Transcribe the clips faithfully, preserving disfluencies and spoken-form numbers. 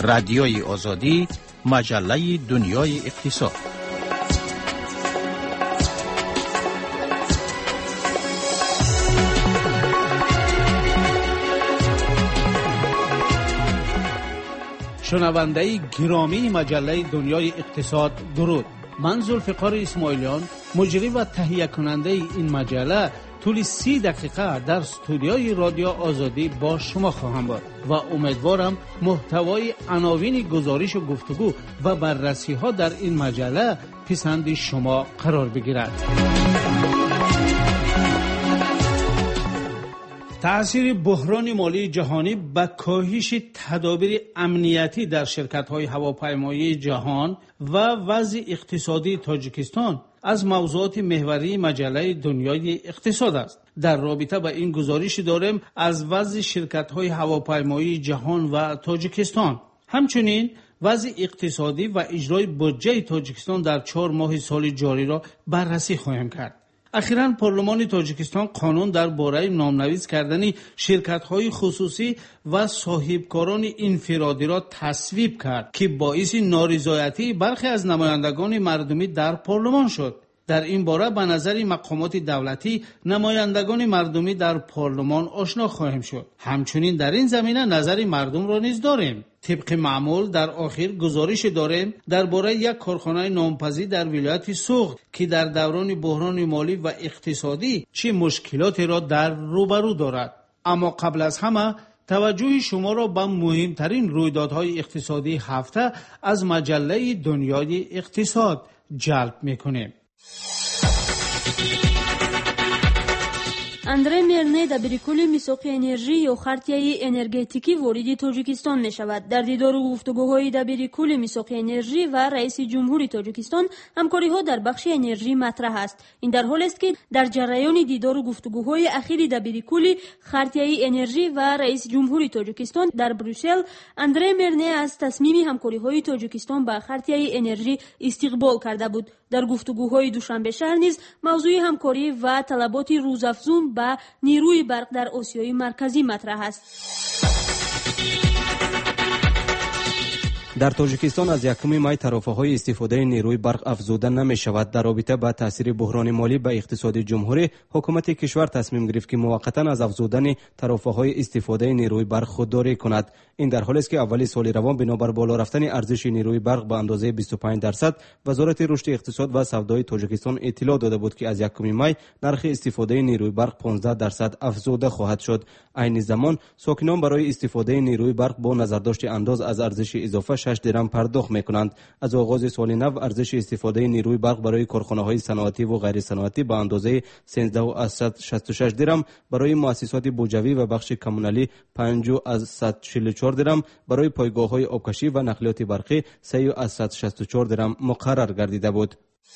رادیوی آزادی، مجله دنیای اقتصاد. شنونده گرامی مجله دنیای اقتصاد، درود. من ذوالفقار اسماعیلیان، مجری و تهیه کننده این مجله، طول سی دقیقه در استودیوی رادیو آزادی با شما خواهم بود و امیدوارم محتوای عناوین گزارش و گفتگو و بررسی ها در این مجله پسند شما قرار بگیرد. تأثیر بحران مالی جهانی به کاهش تدابیر امنیتی در شرکت‌های هواپیمایی جهان و وضع اقتصادی تاجیکستان از موضوعات محوری مجله دنیای اقتصاد است. در رابطه با این گزارش داریم از وضع شرکت‌های هواپیمایی جهان و تاجیکستان، همچنین وضع اقتصادی و اجرای بودجه تاجیکستان در چهار ماه سال جاری را بررسی خواهیم کرد. اخیراً پارلمان تاجیکستان قانون درباره نامنویس کردن شرکت‌های خصوصی و صاحبکاران انفرادی را تصویب کرد که باعث نارضایتی برخی از نمایندگان مردمی در پارلمان شد. در این باره به نظر مقامات دولتی نمایندگان مردمی در پارلمان آشنا خواهیم شد. همچنین در این زمینه نظر مردم را نیز داریم. طبق معمول در آخر گزارش داریم درباره یک کارخانه نامپذیر در ولایت سوغد که در دوران بحران مالی و اقتصادی چه مشکلاتی را در روبرو دارد. اما قبل از همه توجه شما را به مهمترین رویدادهای اقتصادی هفته از مجله دنیای اقتصاد جلب می‌کنیم. андре мерне дар бирикули мисоқи энержӣ ё хартияи энергетикӣ вориди тоҷикистон мешавад. дар дидору гуфтугӯҳои дар бирикули мисоқи энержӣ ва раиси ҷумҳури тоҷикистон ҳамкориҳо дар бахши энержӣ матраҳ аст. ин дар ҳоле аст ки дар ҷараёни дидору гуфтугӯҳои ахири дар бирикули хартияи энержӣ ва раиси ҷумҳури тоҷикистон дар брюссел андре мерне аз тасмими ҳамкориҳои тоҷикистон ба хартияи энержӣ истиқбол карда буд. дар гуфтугӯҳои душанбешаҳр низ мавзӯи ҳамкорӣ ва талаботи рӯзафзун ба نیروی برق در آسیای مرکزی مطرح است. در تاجیکستان از یکم می طرفه‌های استفاده نیروی برق افزوده نمی شود. در رابطه با تاثیر بحران مالی به اقتصاد جمهوری، حکومت کشور تصمیم گرفت که موقتا از افزودن طرفه‌های استفاده نیروی برق خودداری کند. این در حالی است که اولی سال روان بنابر بالا رفتن ارزش نیروی برق به اندازه بیست و پنج درصد وزارت رشد اقتصاد و سودای تاجیکستان اطلاع داده بود که از یکم می نرخ استفاده نیروی برق پانزده درصد افزوده خواهد شد. عین زمان ساکنان برای استفاده نیروی برق با نظرداشت انداز از ارزش اضافه شش درم پرداخت میکنند. از آغاز سال نو ارزش استفاده نیروی برق برای کارخانه‌های صنعتی و غیر صنعتی به اندازه سیزده و صد و شصت و شش درم، برای مؤسسات بوجوی و بخش کمونالی پنج و صد و چهل و چهار درم، برای پایگاه‌های آبکشی و نقلیات برقی سه و صد و شصت و چهار درم مقرر گردیده بود.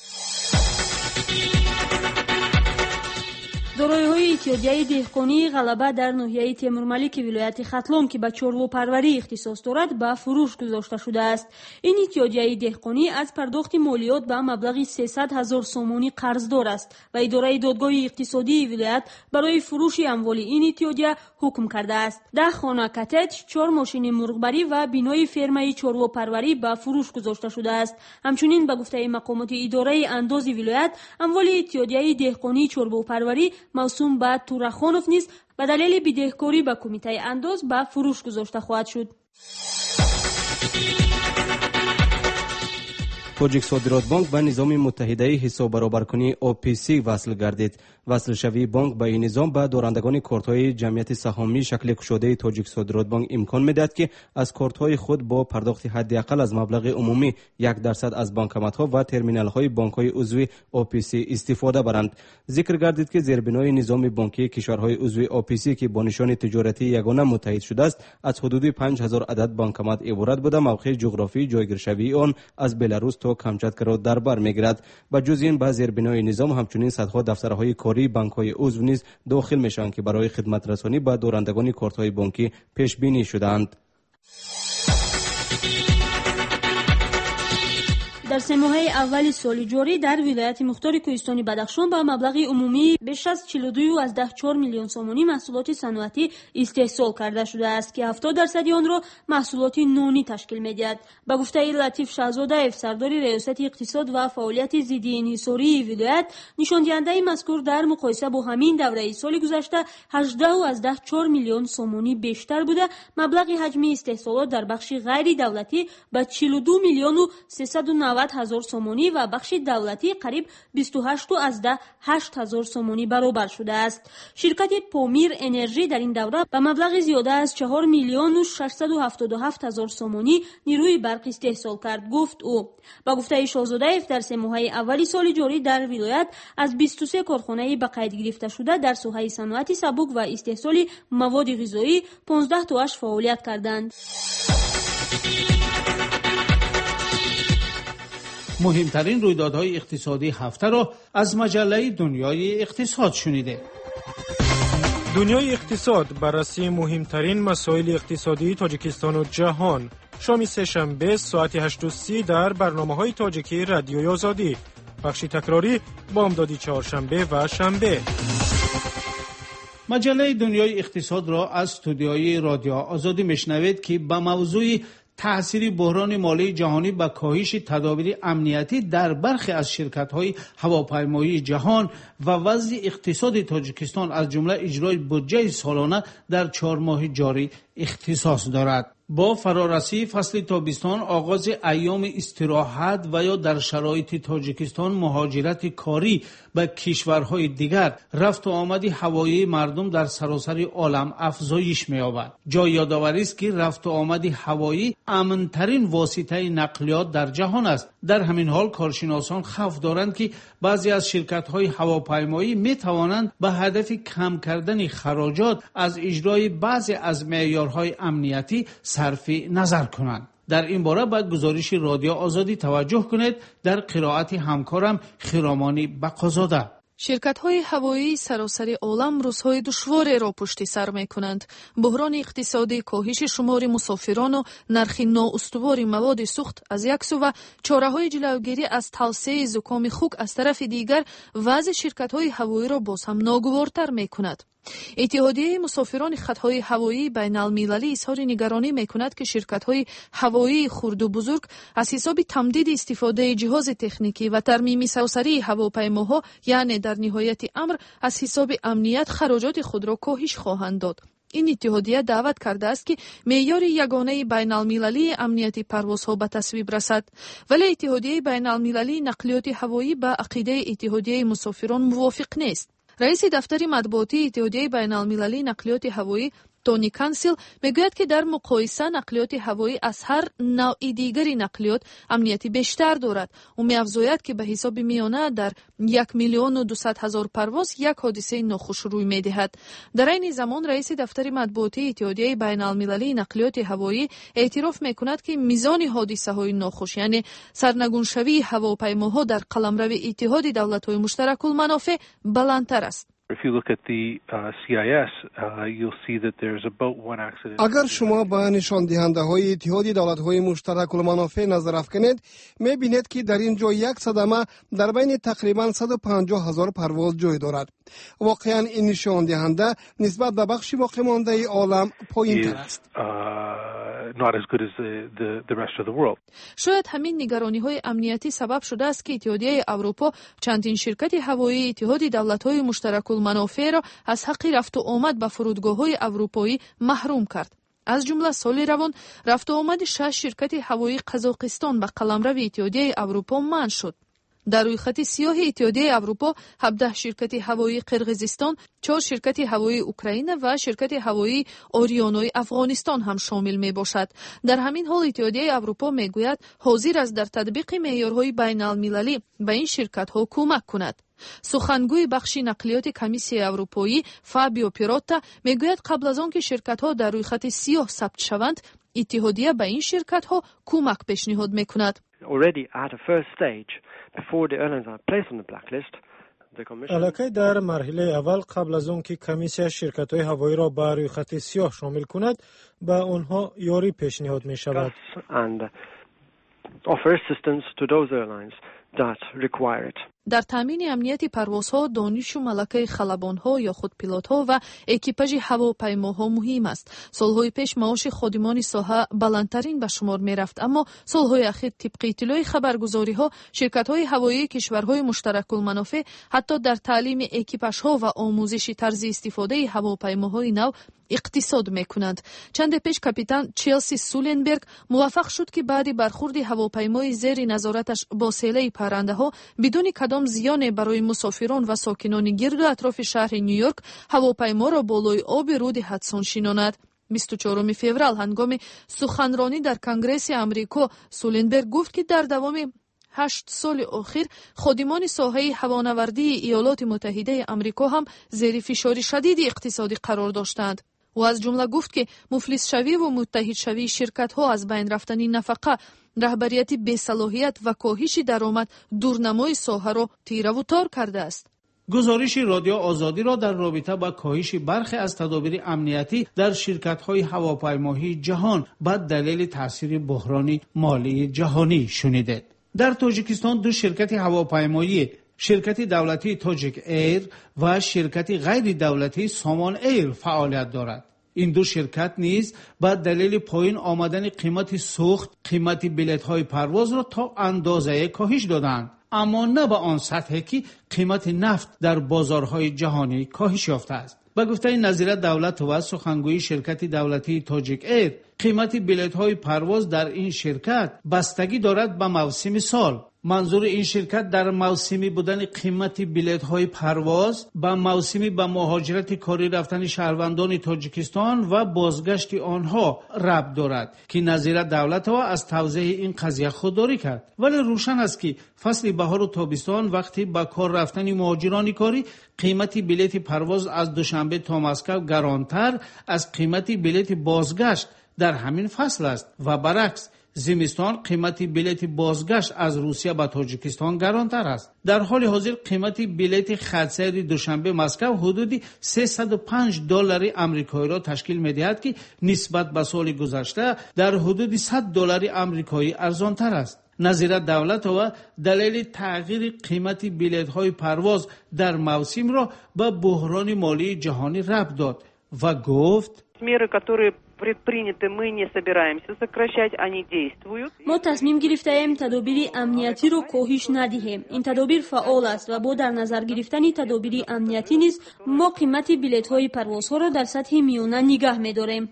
دارایی‌های اتحادیه دهقانی غلبه در ناحیه تیمورملیک ولایت ختلام که به چارواپروری اختصاص دارد به فروش گذاشته شده است. این اتحادیه دهقانی از پرداخت مالیات به مبلغ سیصد هزار سومانی قرضدار است و اداره دادگاه اقتصادی ولایت برای فروش اموال این اتحادیه حکم کرده است. ده خانه کاتج، چهار ماشین مرغبری و بینای فرمای چارواپروری به فروش گذاشته شده است. همچنین به گفته مقامات اداره انداز ولایت، اموال اتحادیه دهقانی چارواپروری موسوم به تورخانوف نیز به دلیل بدهکاری به کمیته انداز به فروش گذاشته خواهد شد. توجیک صادرات بانک به نظام متحده حساب برابرکنی او پی سی وصل گردید. وصل شوی بانک به این نظام به دارندگان کارت‌های جمعیت سهامی شکل گشوده توجیک صادرات بانک امکان می‌دهد که از کارت‌های خود با پرداخت حداقل از مبلغ عمومی یک درصد از بانکمت‌ها و ترمینال‌های بانک‌های عضو او پی سی استفاده برند. ذکر گردید که زیربنای نظام بانکی کشورهای عضو او پی سی که با نشان تجارتی یگانه متحد شده است، از حدود پنج هزار عدد بانکمت عبارت بوده. موقع جغرافی جایگیرشوی آن از بلاروس تا کامچاتکا را در بر می‌گیرد. با جز این به زیربنای نظام همچنین صدها دفترهای کاری بانک‌های عضو نیز داخل میشوند که برای خدمت رسانی به دارندگان کارت‌های بانکی پیش بینی شده‌اند. در سه ماهه اول سال جاری در ولایت مختار کوهستانی بدخشان با مبلغ عمومی بیش از چهل و دو و چهار میلیون سومانی محصولات صنعتی استحصال کرده شده است که هفتاد درصد آن را محصولات نونی تشکیل می‌دهد. به گفته لطیف شهزاده سردار ریاست اقتصاد و فعالیت ضد انحصاری ولایت، نشان دهنده مذکور در مقایسه با همین دوره سال گذشته هجده و چهار میلیون سومانی بیشتر بوده. مبلغ حجم استحصالات در بخش غیر دولتی به چهل و دو میلیون و سیصد و نود هزار سومانی و بخش دولتی قریب بیست و هشت و هشت هزار سومانی برابر شده است. شرکت پامیر انرژی در این دوره به مبلغ زیاده از چهار میلیون و ششصد و هفتاد و هفت هزار سومانی نیروی برق استحصال کرد، گفت او. با گفته شاهزاده در سه ماهه اولی سال جاری در ولایت از بیست و سه کارخانه به قید گرفته شده در ساحه صنعت سبک و استحصال مواد غذایی پانزده تاش فعالیت کردند. مهمترین رویدادهای اقتصادی هفته را از مجله دنیای اقتصاد شنیده. دنیای اقتصاد بررسی مهمترین مسائل اقتصادی تاجیکستان و جهان. شام سه‌شنبه ساعت هشت و سی در برنامه‌های تاجیکی رادیوی آزادی. بخش تکراری بامدادی چهارشنبه و شنبه. مجله دنیای اقتصاد را از استودیوی رادیو آزادی میشنوید که به موضوع تأثیر بحران مالی جهانی به کاهش تدابیر امنیتی در برخی از شرکت‌های هواپیمایی جهان و وضع اقتصاد تاجیکستان از جمله اجرای بودجه سالانه در چهار ماه جاری اختصاص دارد. با فرارسی فصل تابستان، آغاز ایام استراحت و یا در شرایط تاجیکستان مهاجرت کاری به کشورهای دیگر، رفت و آمد هوایی مردم در سراسر عالم افزایش می‌یابد. جای یادآوری است که رفت و آمد هوایی امن‌ترین واسطه نقلیات در جهان است. در همین حال کارشناسان خوف دارند که بعضی از شرکت‌های هواپیمایی می‌توانند به هدف کم کردن خراجات از اجرای بعضی از معیارهای امنیتی صرف نظر کنند. در این باره باید گزارش رادیو آزادی توجه کنید. در قرائت همکارم خیرامانی بقازاده. شرکت‌های هوایی سراسر عالم روزهای دشواری را پشت سر می‌کنند. بحران اقتصادی، کاهش شمار مسافران و نرخ نااستوار مواد سوخت از یک سو و چاره‌های جلوگیری از توسعه زکام خوک از طرف دیگر وضع شرکت‌های هوایی را باز هم ناگوارتر می‌کند. اتحادیه مسافران خطهای هوایی بین المللی اظهار نگرانی می‌کند که شرکت‌های هوایی خرد و بزرگ از حساب تمدید استفاده جهاز تکنیکی و ترمیم سراسری هواپیماها، یعنی در نهایت امر از حساب امنیت خراجات خود را کاهش خواهند داد. این اتحادیه دعوت کرده است که معیار یگانه بین المللی امنیتی پروازها به تصویب رسد، ولی اتحادیه بین المللی نقلیات هوایی با عقیده اتحادیه مسافران موافق نیست. رئیس دفتر مطبوعاتی اتحادیه بین المللی نقلیات هوایی تونی کانسیل میگوید که در مقایسه نقلیات هوایی از هر نوع دیگری نقلیات امنیتی بیشتر دارد. او می‌افزاید که به حساب میانه در یک میلیون و دویست هزار پرواز یک حادثه ناخوش روی می‌دهد. در این زمان رئیس دفتر مطبوعاتی اتحادیه بین المللی نقلیات هوایی اعتراف می‌کند که میزان حادثه‌های ناخوش، یعنی سرنگونشوی هواپیماها در قلمرو اتحاد دولت‌های مشترک المنافع بلندتر است. If you look at the uh, C I S, uh, you'll see that there's about one accident. اگر شما به نشان دهنده های اتحاد دولت های مشترک المنافع نظر افکنید، می‌بینید که در اینجا یک صدمه در بین تقریباً صد و پنجاه هزار پرواز جای دارد. واقعاً این نشان دهنده نسبت به بخش باقی مانده عالم پایین‌تر است. Not as good as the, the, the rest of the world. شاید همین نگرانی‌های امنیتی سبب شده است که اتحادیه اروپا چندین شرکت هوایی اتحاد دولت‌های مشترک المنافع را از حق رفت و آمد به فرودگاه‌های اروپایی محروم کرد. از جمله سال روان رفت و آمد شش شرکت هوایی قزاقستان به قلمرو اتحادیه اروپا منع شد. در روی خط سیاه اتحادیه اروپا هفده شرکت هوایی قرقیزستان، چهار شرکت هوایی اوکراین و شرکت هوایی آریانوی افغانستان هم شامل می باشد. در همین حال اتحادیه اروپا می گوید حاضر است در تطبیق معیارهای بین المللی به این شرکت ها کمک کند. سخنگوی بخش نقلیات کمیسیون اروپایی فابیو پیروتا می گوید قبل از آن که شرکت ها در روی خط سیاه ثبت شوند، اتحادیه به این شرکت ها کمک پیشنهاد می کند. الکی در مرحله اول قبل از اون که کمیسیون شرکت‌های هوایی را بر روی خط سیاه شامل کند، به آنها یاری پیشنهاد می شود. offer assistance to those airlines that require it. در تامین امنیت پروازها دانش و ملکه خلبانها یا خود پیلوتها و اکیپاژ هواپیماها مهم است. سالهای پیش معاش خادمان ساحه بلندترین به شمار می رفت، اما سالهای اخیر طبق اطلاع خبرگزاری‌ها شرکت‌های هوایی کشورهای مشترک المنافع حتی در تعلیم اکیپاژها و آموزش طرز استفاده هواپیماهای نو اقتصاد میکنند. چند پیش کاپیتان چلسی سولنبرگ موفق شد که بعد برخورد هواپیمای زیر نظارتش با سیله پرنده ها بدون کدام زیان برای مسافران و ساکنان گرد و اطراف شهر نیویورک هواپیما را بالای آب رود هدسون شناند. بیست و چهارم فوریه هنگام سخنرانی در کنگره آمریکا سولنبرگ گفت که در دوام هشت سال اخیر خادمان ساحه هوانوردی ایالات متحده آمریکا هم زیر فشار شدید اقتصادی قرار داشتند. و از جمله گفت که مفلس شوی و متحد شوی شرکت ها از بین رفتن نفقه، رهبریت بی‌صلاحیت و کاهش درآمد دورنمای ساحه را تیره و تار کرده است. گزارش رادیو آزادی را در رابطه با کاهش برخی از تدابیر امنیتی در شرکت‌های هواپیمایی جهان به دلیل تاثیر بحران مالی جهانی شنیدید. در تاجیکستان دو شرکت هواپیمایی، شرکت دولتی تاجیک ایر و شرکت غیر دولتی سامان ایر فعالیت دارد. این دو شرکت نیز با دلیل پایین آمدن قیمت سوخت قیمت بلیط‌های پرواز را تا اندازه کاهش دادند، اما نه به آن سطحی که قیمت نفت در بازارهای جهانی کاهش یافته است. با گفته نظیر دولت و سخنگوی شرکت دولتی تاجیک ایر، قیمت بلیط‌های پرواز در این شرکت بستگی دارد به موسم سال. منظور این شرکت در موسمی بودن قیمت بلیط‌های پرواز به موسمی به مهاجرت کاری رفتن شهروندان تاجیکستان و بازگشت آنها ربط دارد که نظیر دولت و از توضیح این قضیه خودداری کرد. ولی روشن است که فصل بهار و تابستان وقتی به کار رفتن مهاجران کاری قیمت بلیط پرواز از دوشنبه تا مسکو گرانتر از قیمت بلیط بازگشت در همین فصل است و برعکس زمستان قیمت بلیط بازگشت از روسیه به تاجیکستان گرانتر است. در حال حاضر قیمت بلیط خط‌سیر دوشنبه مسکو حدود سیصد و پنج دلار آمریکایی را تشکیل می‌دهد که نسبت به سال گذشته در حدود صد دلار آمریکایی ارزانتر است. نظیر دولت و دلیل تغییر قیمت بلیط‌های پرواز در موسم را به بحران مالی جهانی ربط داد و گفت ما تصمیم گرفته ایم تدابیر امنیتی رو کاهش ندهیم. این تدابیر فعال است و با در نظر گرفتن تدابیر امنیتی نیز ما قیمت بلیط‌های پروازها را در سطح میانه نگه می‌داریم.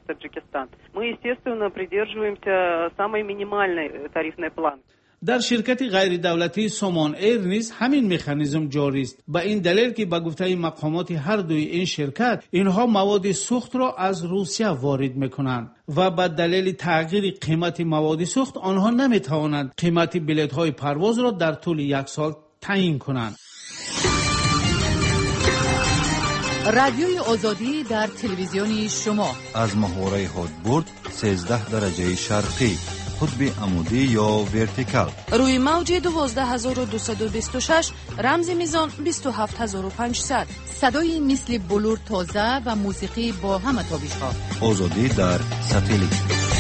در شرکت غیر دولتی سامان ایر نیز همین مکانیزم جاری است. به این دلیل که به گفته مقامات هر دوی این شرکت اینها مواد سوخت را از روسیه وارد میکنند و به دلیل تغییر قیمت مواد سوخت آنها نمیتوانند قیمت بلیط‌های پرواز را در طول یک سال تعیین کنند. رادیوی آزادی در تلویزیون شما از محوره هادبورد سیزده درجه شرقی، قطب عمودی یا ورتیکال، روی موج دوازده هزار و دویست و بیست و شش، رمز میزان بیست و هفت هزار و پانصد. صدای مثل بلور تازه و موسیقی با همه تابش‌ها. آزادی در ساتلیت.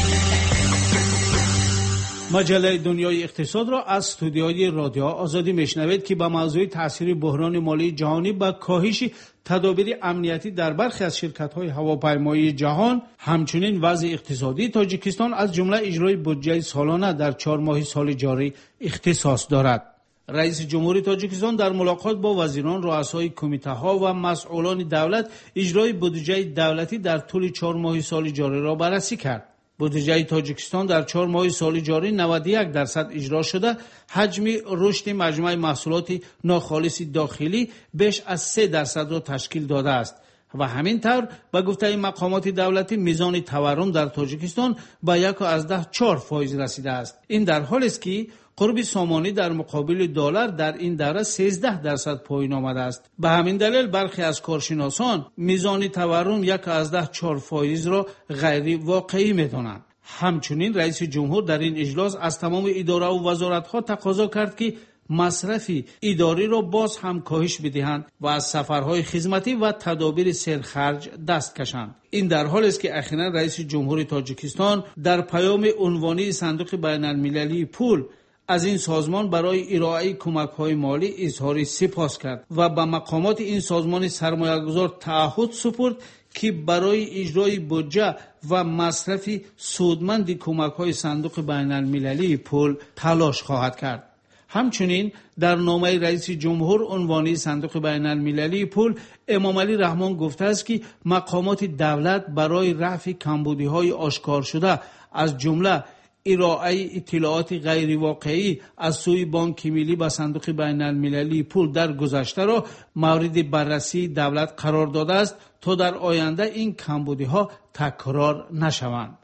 مجله دنیای اقتصاد را از استودیوی رادیو آزادی میشنوید که با موضوع تاثیر بحران مالی جهانی با کاهش تدابیر امنیتی در برخی از شرکت‌های هواپیمایی جهان، همچنین وضع اقتصادی تاجیکستان از جمله اجرای بودجه سالانه در چهار ماه سال جاری اختصاص دارد. رئیس جمهوری تاجیکستان در ملاقات با وزیران، رؤسای کمیته‌ها و مسئولان دولت اجرای بودجه دولتی در طول چهار ماه سال جاری را بررسی کرد. بودجه تاجیکستان در چهار ماه سال جاری نود و یک درصد اجرا شده، حجم رشد مجموع محصولات ناخالص داخلی بیش از سه درصد را تشکیل داده است و همین طور به گفته مقامات دولتی میزان تورم در تاجیکستان به یک و از ده چهار فایز رسیده است. این در حالی است که قرب سامانی در مقابل دلار در این دوره سیزده درصد پایین آمده است. به همین دلیل برخی از کارشناسان میزان تورم یک و از ده چهار فایز را غیر واقعی می‌دانند. همچنین رئیس جمهور در این اجلاس از تمام اداره و وزارت‌ها تقاضا کرد که مصرف اداری را باز هم کاهش بدهند و از سفرهای خدمتی و تدابیر سرخرج دست کشند. این در حالی است که اخیراً رئیس جمهور تاجیکستان در پیام عنوانی صندوق بین المللی پول از این سازمان برای ارائه کمک‌های مالی اظهار سپاس کرد و به مقامات این سازمان سرمایه‌گذار تعهد سپرد که برای اجرای بودجه و مصرف سودمند کمک‌های صندوق بین المللی پول تلاش خواهد کرد. همچنین در نامه رئیس جمهور عنوانی صندوق بین المللی پول، امام علی رحمان گفته است که مقامات دولت برای رفع کمبودی‌های آشکار شده از جمله ارائه اطلاعات غیر واقعی از سوی بانک ملی به صندوق بین المللی پول در گذشته را مورد بررسی دولت قرار داده است تا در آینده این کمبودی‌ها تکرار نشوند.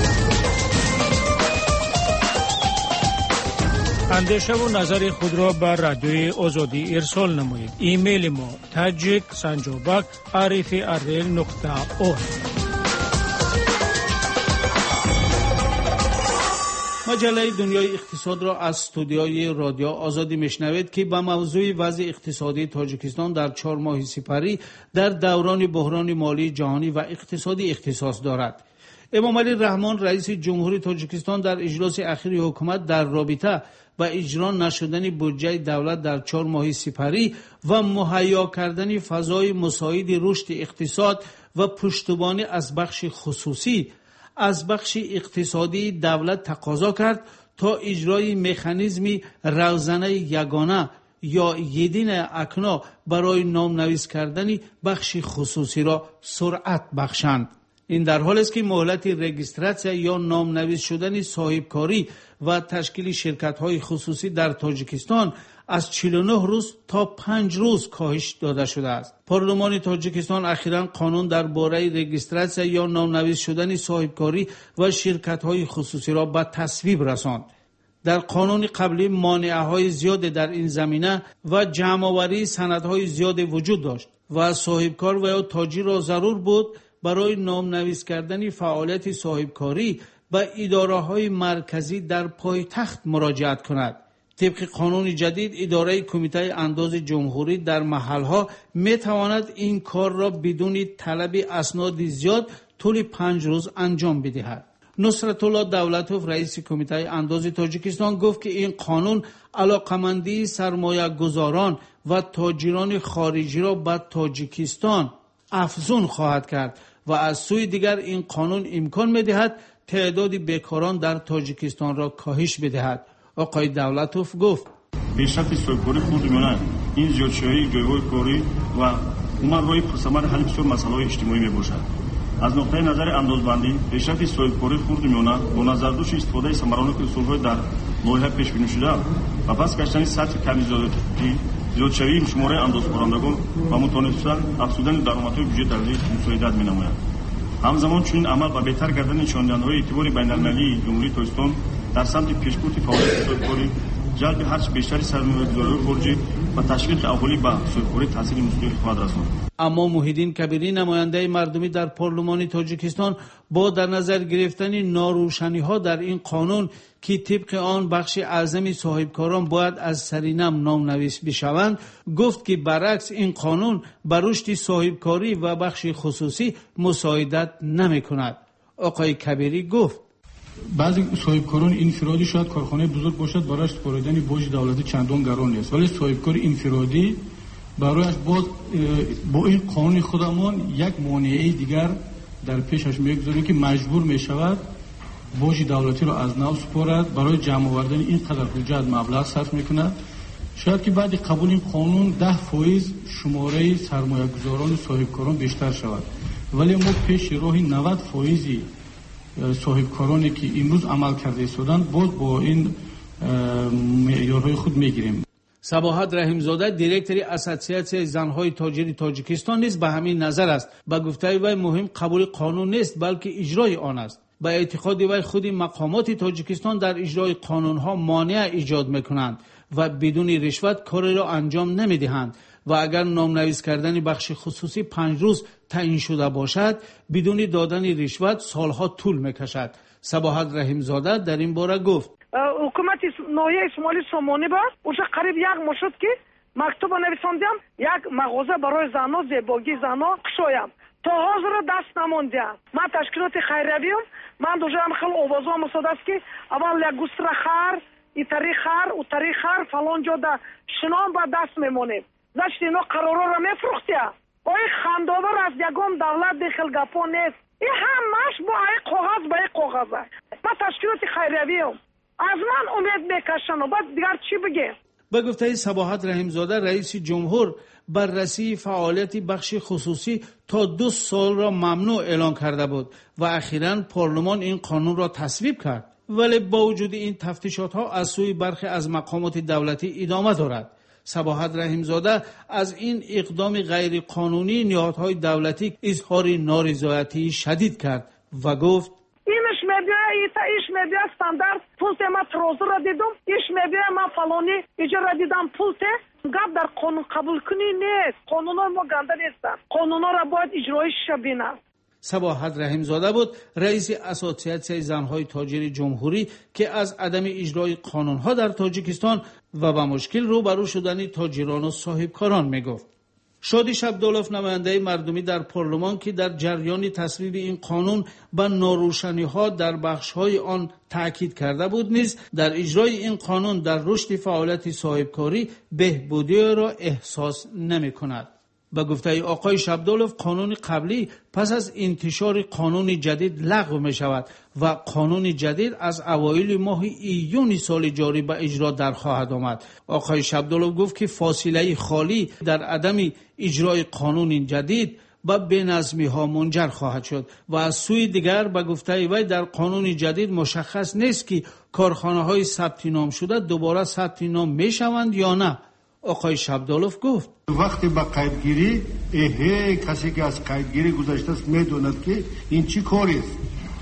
اندیشه و نظر خود را بر رادیوی آزادی ارسال نمایید. ایمیل ما تاجیک سنجابک عرفی ارل نقطه او. مجله دنیای اقتصاد را از استودیوی رادیو آزادی میشنوید که به موضوع وضع اقتصادی تاجیکستان در چهار ماه سپری در دوران بحران مالی جهانی و اقتصادی اختصاص دارد. امام علی رحمان رئیس جمهور تاجیکستان در اجلاس اخیر حکومت در رابطه با اجرا نشدن بودجه دولت در چهار ماه سپری و مهیا کردن فضای مساعد رشد اقتصاد و پشتیبانی از بخش خصوصی از بخش اقتصادی دولت تقاضا کرد تا اجرای مکانیزم روزانه یگانه یا یدین اکنا برای نامنویس کردن بخش خصوصی را سرعت بخشند. این در حالی است که مهلت رجیستراسیون یا نامنویس شدن صاحبکاری و تشکیل شرکت‌های خصوصی در تاجیکستان از چهل و نه روز تا پنج روز کاهش داده شده است. پارلمان تاجیکستان اخیراً قانون درباره رجیستراسیون یا نامنویس شدن صاحبکاری و شرکت‌های خصوصی را به تصویب رساند. در قانون قبلی مانعه‌های زیاد در این زمینه و جمع‌آوری سندهای زیاد وجود داشت و صاحبکار و یا تاجر را ضرور بود برای نامنویس کردن فعالیت صاحبکاری به اداره‌های مرکزی در پایتخت مراجعت کند. طبق قانون جدید اداره کمیته انداز جمهوری در محلها می تواند این کار را بدون طلب اسناد زیاد طول پنج روز انجام بدهد. نصرت الله دولتوف رئیس کمیته انداز تاجیکستان گفت که این قانون علاقمندی سرمایه گذاران و تاجران خارجی را به تاجیکستان افزون خواهد کرد و از سوی دیگر این قانون امکان می دهد تعداد بیکاران در تاجیکستان را کاهش بدهد. آقای دولتوف گفت پیشرفت صاحبکاری خود میانه این زیادشویی جایگاه کاری و عمر رای پرثمر حل بسیار مسائل اجتماعی می باشد. از نقطه نظر اندازبندی پیشرفت صاحبکاری خود میانه با نظر داشت استفاده ثمرانه که اصولهای در لایحه پیش بینی شده و پس گشتن سطح کمی زیادشویی شماره اندازکنندگان و متوانستن افزودن درآمدهای بودجه در مساعدت می‌نماید. همزمان چنین عمل و بهتر کردن نشانده‌های اعتبار بین‌المللی جمهوری تاجیکستان در سمت پیشبرد فعالیت صاحبکاری، جلب هرچه بیشتر سرمایه‌گذاران خارجی و تشویق اهالی به صاحبکاری تاثیر مثبت خواهد رساند. اما محیدین کبیری نماینده مردمی در پارلمان تاجیکستان با در نظر گرفتن ناروشنی‌ها در این قانون که طبق آن بخش اعظم صاحبکاران باید از سرینم نامنویس بشوند گفت که برعکس این قانون بر رشد صاحبکاری و بخش خصوصی مساعدت نمی‌کند. آقای کبیری گفت بعضی صاحبکاران انفرادی شاید کارخانه بزرگ باشد برای سپردن بوج دولتی چندان گران نیست، ولی صاحبکار انفرادی برایش باز با این قانون خودمان یک مانعه دیگر در پیشش میگذاره که مجبور میشود بوج دولتی را از نو سپارد، برای جمع آوردن این قدر بودجه مبلغ صرف میکند. شاید که بعد قبول این قانون ده فایز شماره سرمایه گذاران و صاحبکاران بیشتر شود، ولی ما پیش راه نود فایزی صاحبکارانی که امروز عمل کرده ایستادند باز با این معیارهای خود میگیریم. صباحت رحیمزاده دیرکتوری اسوسیاسیون زنهای تاجر تاجیکستان نیز به همین نظر است. با گفته وی مهم قبول قانون نیست بلکه اجرای آن است. با اعتقاد وی خود مقامات تاجیکستان در اجرای قانونها مانع ایجاد میکنند و بدون رشوت کاری را انجام نمیدهند و اگر نامنویس کردن بخش خصوصی پنج روز تعیین شده باشد بدون دادن رشوت سالها طول میکشد. صباحت رحیمزاده در این باره گفت حکومت ناحیه شمالی سامانی با اونجا قریب یک ماه شد که مکتوب نویساندم یک مغازه برای زنها زیبایی زنها کشایم تا حاضر دست نموندم. من تشکیلات خیریه‌ام من دوجام خیلی آوازام مساعد است که اول یک گوستر خر ای طریق خر او طریق خر فلان جا در شنان با دست میمونیم داشت اینا قرارا را میفروختیم. آی خنداور از یگام دولت داخل گپا نیست. این همش با ای کاغذ با ای کاغذه. من تشکیلات خیریه‌ام از من امید میکشن و بعد دیگر چی بگیم؟ به گفته صباحت رحیمزاده رئیس جمهور بررسی فعالیت بخش خصوصی تا دو سال را ممنوع اعلان کرده بود و اخیراً پارلمان این قانون را تصویب کرد. ولی با وجود این تفتیشات ها از سوی برخی از مقامات دولتی ادامه دارد. صباحت رحیمزاده از این اقدام غیر قانونی نهادهای دولتی اظهار نارضایتی شدید کرد و گفت اینش میگه ایتا ایش میگه استاندارد پولت ما تروزو را دیدم ایش میگه ما فلانی ایجا را دیدم پولت گپ در قانون قبول کنی نیست. قانون ها ما گنده نیستن. قانون ها را باید اجرایش بینه. صباحت رحیمزاده بود رئیس اسوسیاسیون زنهای تاجر جمهوری که از عدم اجرای قانونها در تاجیکستان و با مشکل روبرو شدن تاجران و صاحبکاران میگفت. شادی شبدولف نماینده مردمی در پارلمان که در جریان تصویب این قانون به ناروشنی‌ها در بخش‌های آن تاکید کرده بود نیز در اجرای این قانون در رشد فعالیت صاحبکاری بهبودی را احساس نمی‌کند. به گفته آقای شبدولف قانون قبلی پس از انتشار قانون جدید لغو می شود و قانون جدید از اوایل ماه ایون سال جاری به اجرا در خواهد آمد. آقای شبدولف گفت که فاصله خالی در عدم اجرای قانون جدید به بینظمی ها منجر خواهد شد و از سوی دیگر به گفته وی در قانون جدید مشخص نیست که کارخانه های ثبت نام شده دوباره ثبت نام می شوند یا نه. آقای شبدولف گفت وقتی با قیدگیری اه کسی که از قیدگیری گذشته است میدوند که این چی کاری است،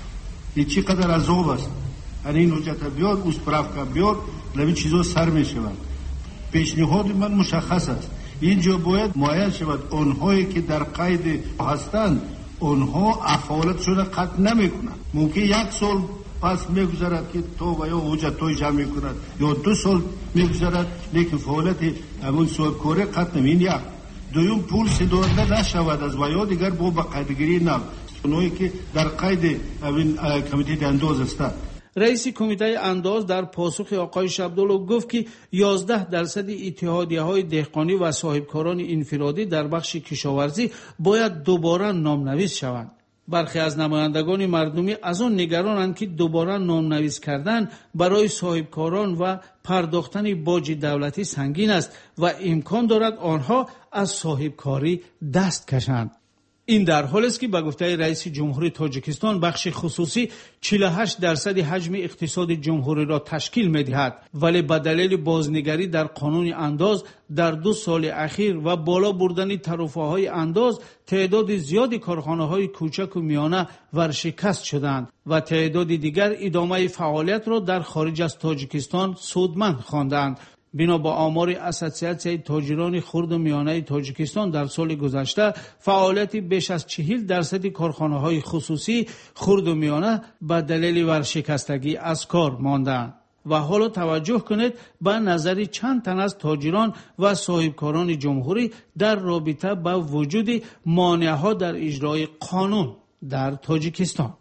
این چی قدر عذاب است، این حجت بیار اوس پرافکا بیار لبی چیزا سر می شود. پیشنهاد من مشخص است اینجا باید معین شود آنهایی که در قید هستند آنها افعالتشون را قطع نمی کنند. ممکن یک سال پس میگذارد که تو و یا حجت توی جمع میکند یا دو سال میگذارد لیکن فعالیت همون صاحبکاری قطع نمی. این یک دویم پول سدانده نشود از و یا دیگر با به قیدگیری نم اونایی که در قید همین کمیته انداز هستند. رئیس کمیته انداز در پاسخ آقای شبدولف گفت که یازده درصد اتحادیه های دهقانی و صاحبکاران انفرادی در بخش کشاورزی باید دوباره نامنویس شوند. برخی از نمایندگان مردمی از آن نگرانند که دوباره نامنویس کردن برای صاحبکاران و پرداختن باج دولتی سنگین است و امکان دارد آنها از صاحبکاری دست کشند. این در حالی است که به گفته رئیس جمهوری تاجیکستان بخش خصوصی چهل و هشت درصد حجم اقتصاد جمهوری را تشکیل می‌دهد ولی به دلیل بازنگری در قانون انداز در دو سال اخیر و بالا بردن ترفه‌های انداز تعداد زیادی کارخانه‌های کوچک و میانه ورشکست شدند و تعداد دیگر ادامه فعالیت را در خارج از تاجیکستان سودمند خواندند. بنا با آمار اسوسیاسیون تاجران خرد و میانه تاجیکستان در سال گذشته فعالیت بیش از چهل درصد کارخانه‌های خصوصی خرد و میانه به دلیل ورشکستگی از کار ماندند. و حالا توجه کنید به نظر چند تن از تاجران و صاحبکاران جمهوری در رابطه با وجود مانع‌ها در اجرای قانون در تاجیکستان.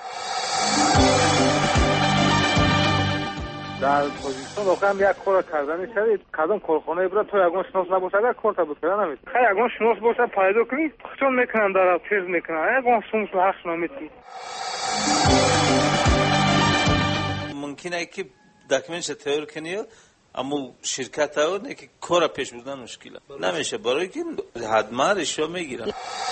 در تاجیکستان واقعا یک کار کردن شدید کدام کارخانه برای تو یگان شناس نباشه اگر کار تا بکنه نمیشه خیلی یگان شناس باشه پیدا کنید چون میکنن در چیز میکنن یگان سومش و حقش نمیدید. ممکنه که داکیومنتش تیار کنی اما شرکت ها نه که کار پیش بردن مشکله نمیشه برای که حتما رشوه میگیرن.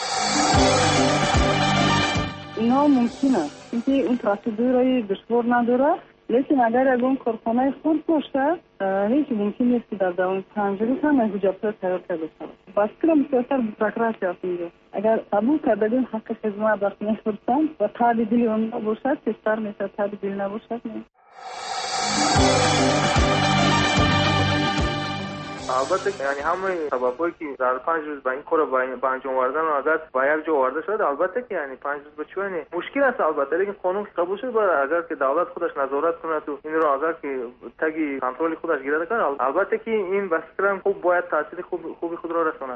اینا ممکنه اینکه اون پروسیدورای دشوار نداره لیکن اگر اون کارخانه خود باشه هیچ ممکن نیست که در دوام پنج روز هم حجاب‌ها تیار کرده شود. بس کنم سیاست بروکراسی است اینجا. اگر قبول کردن حق خدمت بس نمی‌فرستند و تعدیل اون باشد بهتر میشه تعدیل نباشد نه. البته یعنی همه سببایی که در پنج روز به این کار به انجام آوردن اگر به یک جا آورده شد، البته که یعنی پنج روز به چونه مشکل است البته، لیکن قانون قبول شد باید اگر که دولت خودش نظارت کنه تو این رو اگر که تگی کنترل خودش گرفته کنه، البته که این به فکرم خوب باید تاثیر خوب خوبی خود را رساند.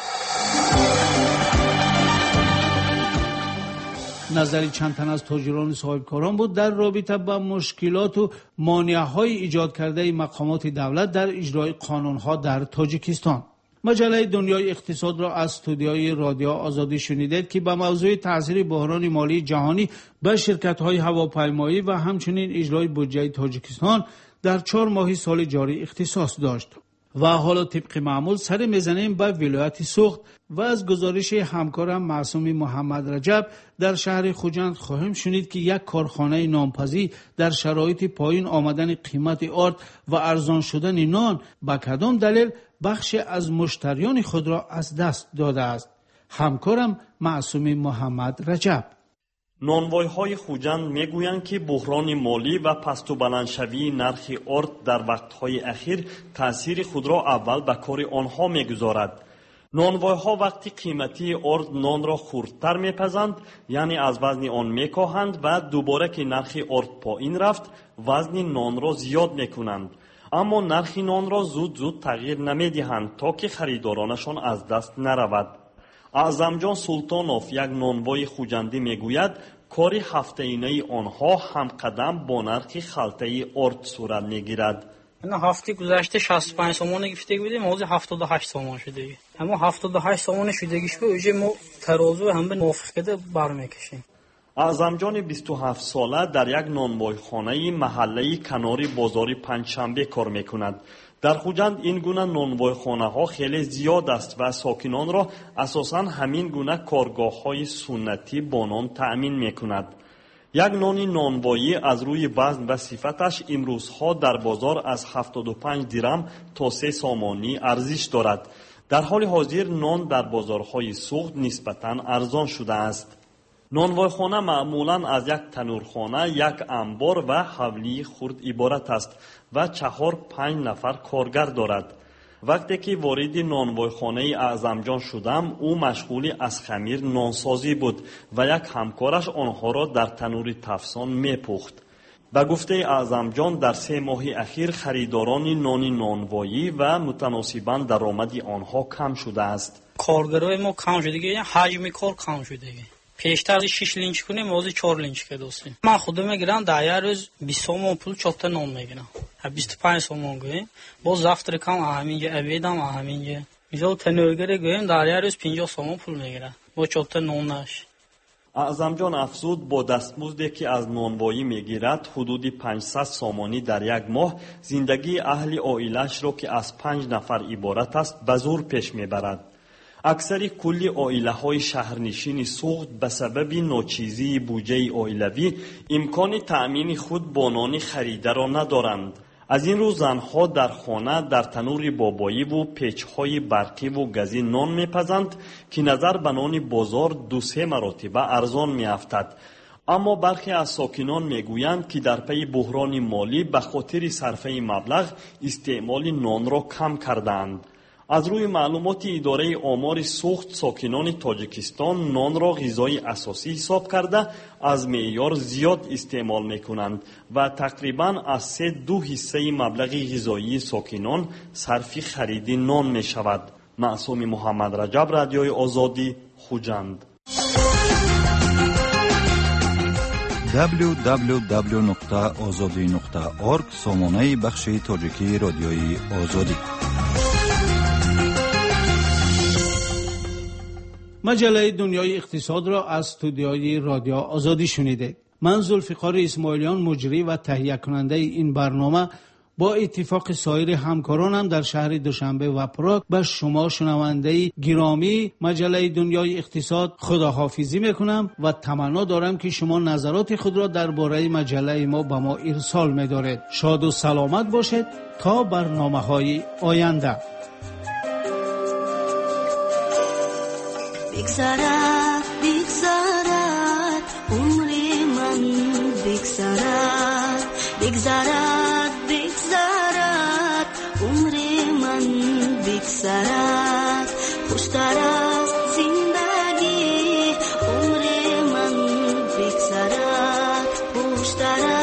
نظری چند تن از تاجران صاحبکاران بود در رابطه با مشکلات و مانع‌های ایجاد کرده مقامات دولت در اجرای قانون‌ها در تاجیکستان. مجله دنیای اقتصاد را از استودیوی رادیو آزادی شنیدید که با موضوع تاثیر بحران مالی جهانی به شرکت‌های هواپیمایی و همچنین اجرای بودجه تاجیکستان در چهار ماه سال جاری اختصاص داشت. و حالا طبق معمول سر میزنیم به ولایت سوخت و از گزارش همکارم معصومی محمد رجب در شهر خوجند خواهیم شنید که یک کارخانه نانپزی در شرایط پایین آمدن قیمت آرد و ارزان شدن نان به کدام دلیل بخش از مشتریان خود را از دست داده است. همکارم معصومی محمد رجب. نانوای‌های خوجند میگویند که بحران مالی و پست و بلندشوی نرخ آرد در وقت‌های اخیر تأثیر خود را اول به کار آنها میگذارد. نانوای‌ها وقتی قیمتی آرد نان را خردتر میپزند، یعنی از وزن آن میکاهند و دوباره که نرخ آرد پایین رفت وزن نان را زیاد میکنند، اما نرخ نان را زود زود تغییر نمیدهند تا که خریدارانشان از دست نرود. اعظمجان سلطانوف یک نانوای خوجندی میگوید کاری هفته‌ای آنها هم قدم با نرخ خلطه آرد صورت میگیرد. نه هفته گذشته شصت و پنج تومان گرفته بودیم، موضوع هفتاد و هشت تومان شده. اما هفتاد و هشت تومان شدگیش به اوج ما ترازو هم به موافق کده برمیکشیم. اعظمجان بیست و هفت ساله در یک نانوایخانه محله کناری بازار پنجشنبه کار میکند. در خوجند این گونه نانوایخانه ها خیلی زیاد است و ساکنان را اساساً همین گونه کارگاه های سنتی با نان تأمین میکند. یک نان نانوایی از روی وزن و صفتش امروزها در بازار از هفتاد و پنج درم تا سه سامانی ارزش دارد. در حال حاضر نان در بازارهای سوخت نسبتاً ارزان شده است. نانوایخانه معمولاً از یک تنورخانه، یک انبار و حولی خرد عبارت است و چهار پنج نفر کارگر دارد. وقتی که وارد نانوایخانه اعظمجان شدم، او مشغول از خمیر نانسازی بود و یک همکارش آنها را در تنور تفسان میپخت. به گفته اعظمجان در سه ماه اخیر خریداران نان نانوایی و متناسباً درآمد آنها کم شده است. کارگرای ما کم شده، یعنی حجم کار کم شده. پیشتر از شش لینچ کنیم موضوع چهار لینچ که دوستیم. من خودم میگیرم در یک روز بیست تومان پول چهار نان میگیرم. بیست و پنج تومان گویم. باز زفتر کم همینجا ابیدم همینجا. میشه تنورگری گویم در یک روز پنجاه تومان پول میگیرم. با چهار نان نش. اعظمجان افزود با دستمزدی که از نانوایی میگیرد حدود پانصد سامانی در یک ماه زندگی اهل عائله‌اش را که از پنج نفر عبارت است به زور پیش میبرد. اکثر کلی عائله‌های شهرنشین سوخت به سبب ناچیزی بودجه عائلوی امکان تأمین خود با نان خریده را ندارند. از این رو زنها در خانه در تنور بابایی و پیچ‌های برقی و گازی نان میپزند که نظر به نان بازار دو سه مرتبه ارزان میافتد. اما برخی از ساکنان میگویند که در پی بحران مالی به خاطر صرفه مبلغ استعمال نان را کم کردند. از روی معلومات اداره آمار سوخت، ساکنان تاجیکستان نان را غذای اساسی حساب کرده از معیار زیاد استعمال میکنند و تقریباً از سه دو حصه مبلغ غذایی ساکنان صرف خرید نان می شود. معصوم محمد رجب، رادیوی آزادی، خوجند. دبلیو دبلیو دبلیو نقطه آزادی نقطه اورگ سامانه بخش تاجیکی رادیوی آزادی. مجله دنیای اقتصاد را از استودیوی رادیو آزادی شنیده. من ذوالفقار اسماعیلیان مجری و تهیه کننده این برنامه با اتفاق سایر همکارانم در شهر دوشنبه و پراگ به شما شنونده گرامی مجله دنیای اقتصاد خداحافظی میکنم و تمنا دارم که شما نظرات خود را درباره مجله ما به ما ارسال می‌دارید. شاد و سلامت باشید تا برنامه‌های آینده. بگذرد بگذرد عمر من بگذرد بگذرد بگذرد عمر من بگذرد خوشتر از زندگی عمر من بگذرد خوشتر